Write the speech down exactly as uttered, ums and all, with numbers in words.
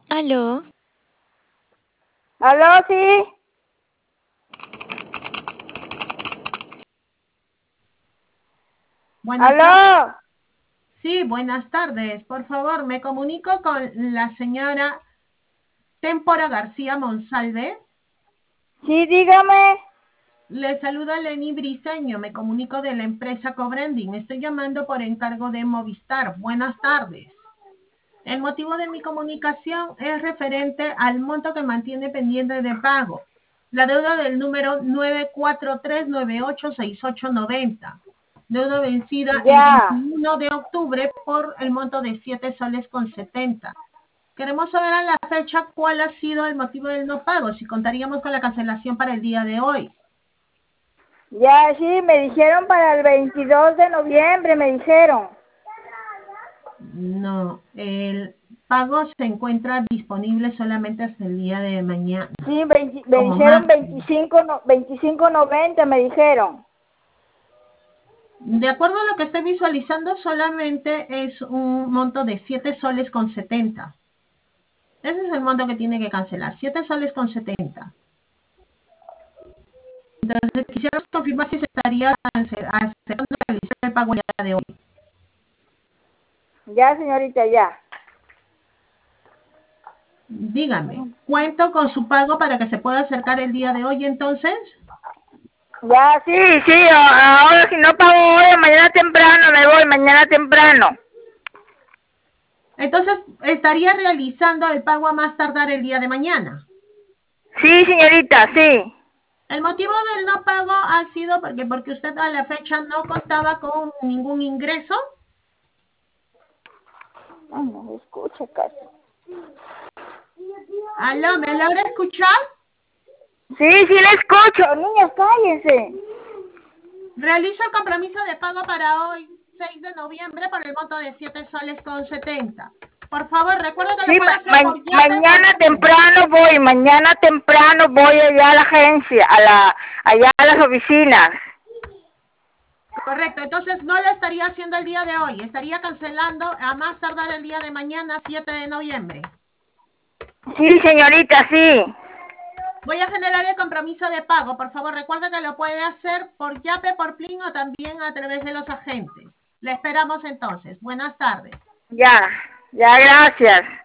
¿Aló? ¿Aló, sí? Buenas tardes. ¿Aló? Sí, buenas tardes. Por favor, me comunico con la señora Témpora García Monsalve. Sí, dígame. Le saluda Lenny Briseño. Me comunico de la empresa Cobrending. Estoy llamando por encargo de Movistar. Buenas tardes. El motivo de mi comunicación es referente al monto que mantiene pendiente de pago. La deuda del número nueve cuatro tres nueve ocho seis ocho nueve cero. Deuda vencida el Ya. veintiuno de octubre por el monto de siete soles con setenta. Queremos saber a la fecha cuál ha sido el motivo del no pago, si contaríamos con la cancelación para el día de hoy. Ya, sí, me dijeron para el veintidós de noviembre, me dijeron. No, el pago se encuentra disponible solamente hasta el día de mañana, Sí, veinte me como dijeron máximo. veinticinco, no, veinticinco noventa, me dijeron. De acuerdo a lo que estoy visualizando, solamente es un monto de siete soles con setenta. Ese es el monto que tiene que cancelar, siete soles con setenta. Entonces, quisiera confirmar si se estaría aceptando realizar el pago el día de hoy. Ya, señorita, ya. Dígame, ¿cuento con su pago para que se pueda acercar el día de hoy entonces? Ya, sí, sí, a- ahora si no pago hoy, mañana temprano me voy, mañana temprano. Entonces, estaría realizando el pago a más tardar el día de mañana. Sí, señorita, sí. El motivo del no pago ha sido porque, porque usted a la fecha no contaba con ningún ingreso. Ay, no me escucha casi. ¿Aló, me logra escuchar? Sí, sí le escucho. Niñas, cállense. Realizo el compromiso de pago para hoy, seis de noviembre, por el monto de siete soles con setenta. Por favor, recuerda que lo Sí, puede ma hacer ma por Yape, por mañana PIN. temprano voy, mañana temprano voy allá a la agencia, a la, allá a las oficinas. Correcto, entonces no lo estaría haciendo el día de hoy, estaría cancelando a más tardar el día de mañana, siete de noviembre. Sí, señorita, sí. Voy a generar el compromiso de pago. Por favor, recuerda que lo puede hacer por Yape, por PLIN o también a través de los agentes. Le esperamos entonces. Buenas tardes. Ya, ya, gracias.